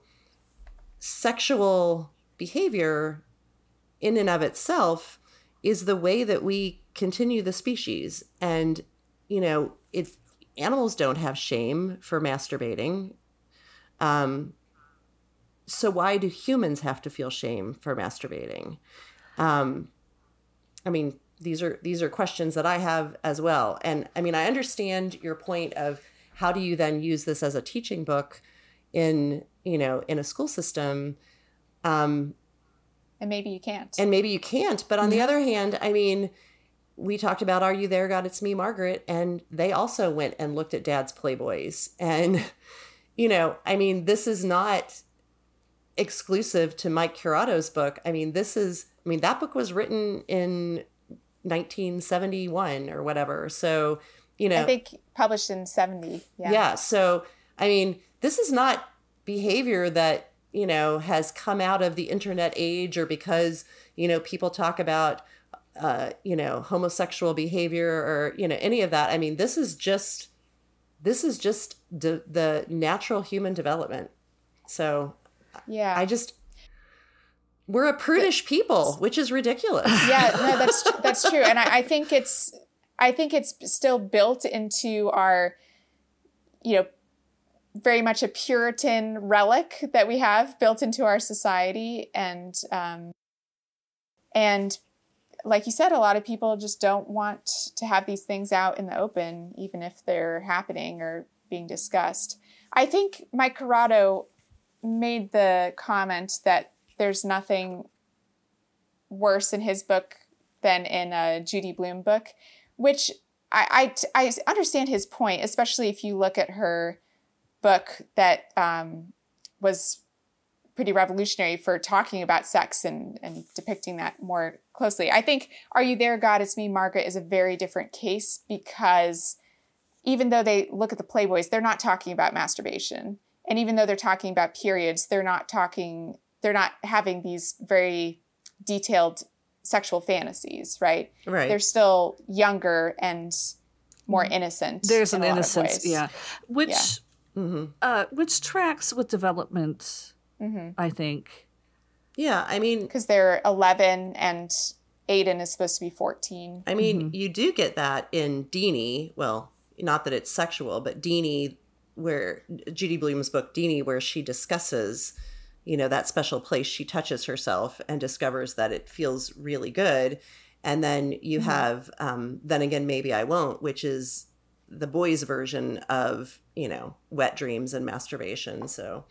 sexual behavior in and of itself is the way that we continue the species. And, you know, if animals don't have shame for masturbating, um, so why do humans have to feel shame for masturbating? Um, I mean, these are these are questions that I have as well. And I mean, I understand your point of how do you then use this as a teaching book in, you know, in a school system. Um,
and maybe you can't.
And maybe you can't. But on the other hand, I mean, we talked about Are You There, God? It's Me, Margaret. And they also went and looked at Dad's Playboys. And, you know, I mean, this is not exclusive to Mike Curado's book. I mean, this is, I mean, that book was written in nineteen seventy-one or whatever. So, you know.
I think published in seventy. Yeah.
Yeah. So, I mean, this is not behavior that, you know, has come out of the internet age or because, you know, people talk about, uh, you know, homosexual behavior or, you know, any of that. I mean, this is just, this is just de- the natural human development. So,
yeah,
I just, we're a prudish people, which is ridiculous.
Yeah, no, that's that's true, and I, I think it's, I think it's still built into our, you know, very much a Puritan relic that we have built into our society, and um, and like you said, a lot of people just don't want to have these things out in the open, even if they're happening or being discussed. I think Mike Curado made the comment that there's nothing worse in his book than in a Judy Blume book, which I, I, I understand his point, especially if you look at her book that um, was pretty revolutionary for talking about sex and, and depicting that more closely. I think Are You There, God? It's Me, Margaret is a very different case because even though they look at the Playboys, they're not talking about masturbation. And even though they're talking about periods, they're not talking, they're not having these very detailed sexual fantasies, right?
Right.
They're still younger and more innocent.
There's
in
an
a lot of
innocence,
ways.
yeah. Which,
Yeah.
Mm-hmm.
uh, which tracks with development,
Mm-hmm.
I think.
Yeah, I mean,
Because they're eleven and Aiden is supposed to be fourteen.
I mean,
Mm-hmm.
you do get that in Deanie. Well, not that it's sexual, but Deanie, where Judy Blume's book Deanie, where she discusses, you know, that special place she touches herself and discovers that it feels really good. And then you
Mm-hmm.
have, um, Then Again, Maybe I Won't, which is the boys' version of, you know, wet dreams and masturbation. So,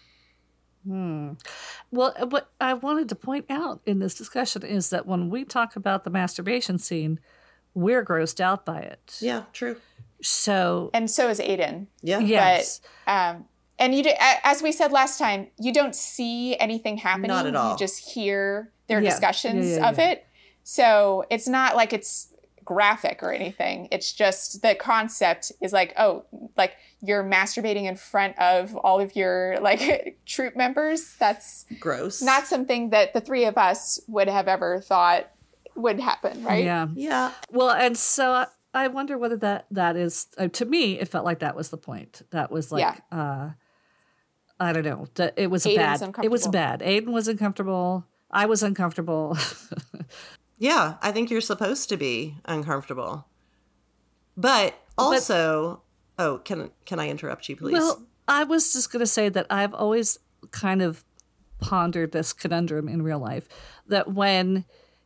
Hmm. Well, what I wanted to point out in this discussion is that when we talk about the masturbation scene, we're grossed out by it.
yeah, true.
So,
And so is Aiden.
Yeah.
yes.
Um, and you, do, a- as we said last time, you don't see anything happening.
Not at all.
You just hear their
Yeah.
discussions
Yeah, yeah,
of
yeah.
it. So it's not like it's graphic or anything. It's just the concept is like, oh, like you're masturbating in front of all of your like troop members. That's
Gross.
not something that the three of us would have ever thought would happen, right?
Yeah.
Yeah.
Well, and so I, I wonder whether that that is uh, to me. It felt like that was the point. That was like,
Yeah.
uh, I don't know. That it was
Aiden's
bad. It was
uncomfortable.
bad. Aiden was uncomfortable. I was uncomfortable.
Yeah, I think you're supposed to be uncomfortable. But also, oh, can can I interrupt you, please?
Well, I was just going to say that I've always kind of pondered this conundrum in real life that when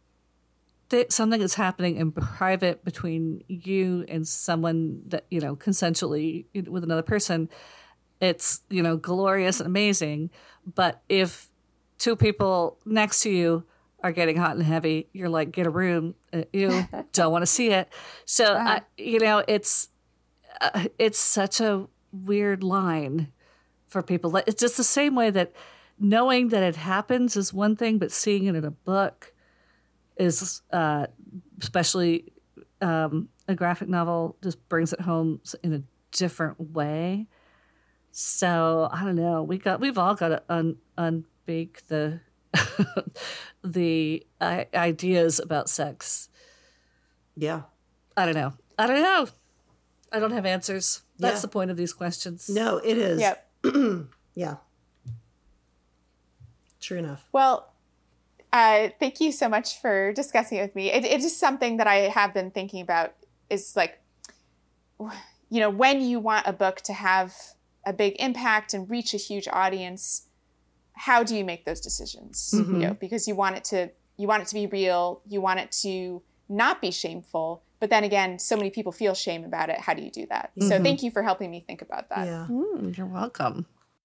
th- something is happening in private between you and someone that, you know, consensually with another person, it's, you know, glorious and amazing. But if two people next to you are getting hot and heavy, you're like, get a room. Uh, you don't want to see it. So, I, you know, it's uh, it's such a weird line for people. Like, it's just the same way that knowing that it happens is one thing, but seeing it in a book is uh, especially um, a graphic novel just brings it home in a different way. So I don't know. We got we've all got to un, unbake the the uh, ideas about sex.
Yeah.
I don't know. I don't know. I don't have answers. That's
Yeah.
the point of these questions.
No, it is.
Yep.
Yeah. True enough.
Well, uh, thank you so much for discussing it with me. It, it is something that I have been thinking about is like, you know, when you want a book to have a big impact and reach a huge audience, how do you make those decisions?
Mm-hmm.
You know, because you want it to, you want it to be real. You want it to not be shameful. But then again, so many people feel shame about it. How do you do that?
Mm-hmm.
So thank you for helping me think about that.
Yeah.
Mm, you're welcome.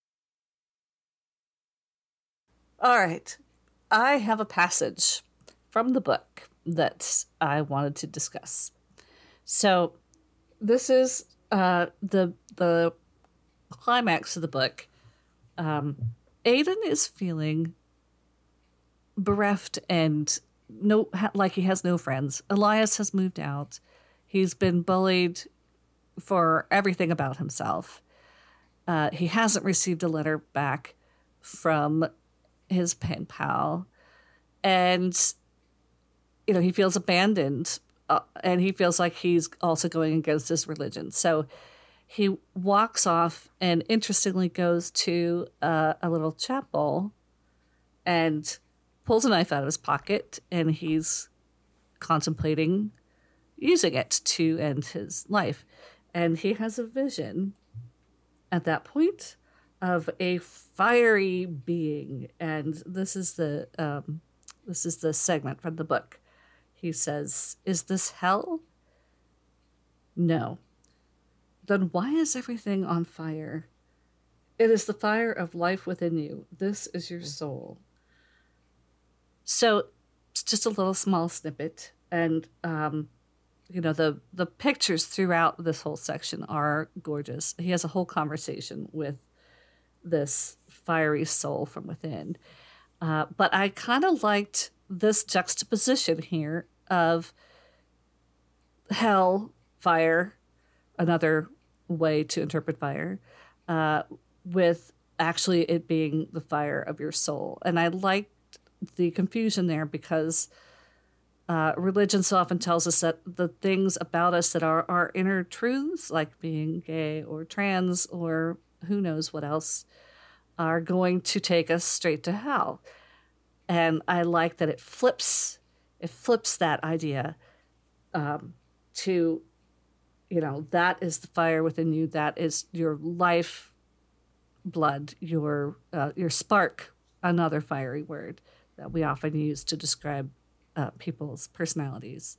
All right. I have a passage from the book that I wanted to discuss. So this is uh, the the climax of the book. Um, Aiden is feeling bereft and no, like he has no friends. Elias has moved out. He's been bullied for everything about himself. Uh, he hasn't received a letter back from his pen pal. And, you know, he feels abandoned. Uh, and he feels like he's also going against his religion. So he walks off and interestingly goes to uh, a little chapel and pulls a knife out of his pocket, and he's contemplating using it to end his life. And he has a vision at that point of a fiery being, and this is the um, this is the segment from the book. He says, "Is this hell? No. Then why is everything on fire? It is the fire of life within you. This is your soul." So it's just a little small snippet. And, um, you know, the, the pictures throughout this whole section are gorgeous. He has a whole conversation with this fiery soul from within. Uh, but I kind of liked this juxtaposition here of hell, fire, another way to interpret fire, uh, with actually it being the fire of your soul. And I liked the confusion there because uh, religion so often tells us that the things about us that are our inner truths, like being gay or trans or who knows what else, are going to take us straight to hell. And I like that it flips, it flips that idea um, to, you know, that is the fire within you. That is your life blood, your uh, your spark, another fiery word that we often use to describe uh, people's personalities.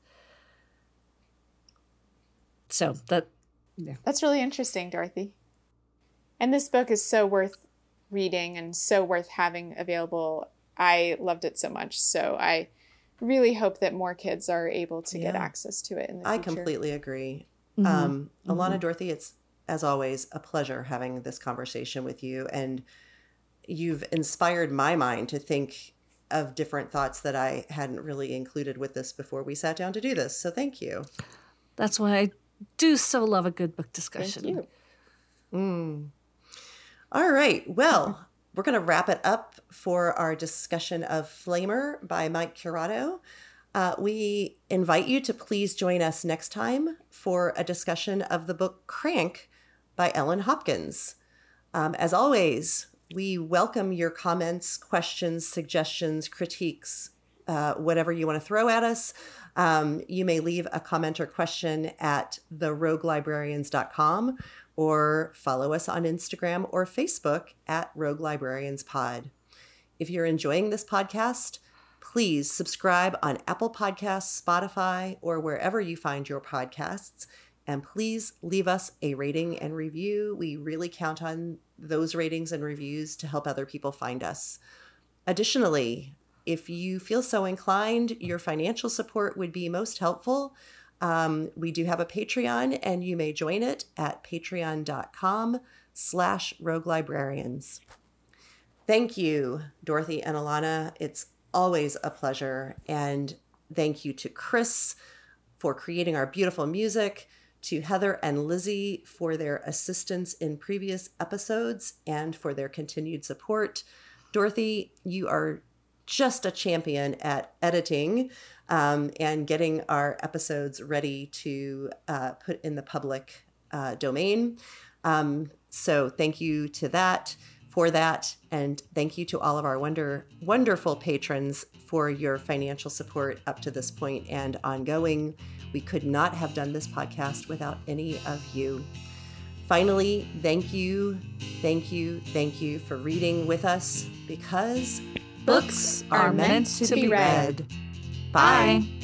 So that, yeah.
That's really interesting, Dorothy. And this book is so worth reading and so worth having available. I loved it so much. So I really hope that more kids are able to
Yeah.
get access to it in the
I
future.
completely agree.
Mm-hmm.
Um, Alana,
Mm-hmm.
Dorothy, it's, as always, a pleasure having this conversation with you. And you've inspired my mind to think of different thoughts that I hadn't really included with this before we sat down to do this. So thank you.
That's why I do so love a good book discussion.
Thank you.
Mm. All right. Well, we're going to wrap it up for our discussion of Flamer by Mike Curato. Uh, we invite you to please join us next time for a discussion of the book Crank by Ellen Hopkins. Um, as always, we welcome your comments, questions, suggestions, critiques, uh, whatever you want to throw at us. Um, you may leave a comment or question at the rogue librarians dot com or follow us on Instagram or Facebook at Rogue Librarians Pod. If you're enjoying this podcast, please subscribe on Apple Podcasts, Spotify, or wherever you find your podcasts. And please leave us a rating and review. We really count on those ratings and reviews to help other people find us. Additionally, if you feel so inclined, your financial support would be most helpful. Um, we do have a Patreon, and you may join it at patreon.com slash rogue librarians. Thank you, Dorothy and Alana. It's always a pleasure. And Thank you to Chris for creating our beautiful music, to Heather and Lizzie for their assistance in previous episodes and for their continued support. Dorothy, you are just a champion at editing um, and getting our episodes ready to uh, put in the public uh, domain. Um, so thank you to that for that. And thank you to all of our wonder, wonderful patrons for your financial support up to this point and ongoing. We could not have done this podcast without any of you. Finally, thank you, thank you, thank you for reading with us, because
books are meant to be read. Bye.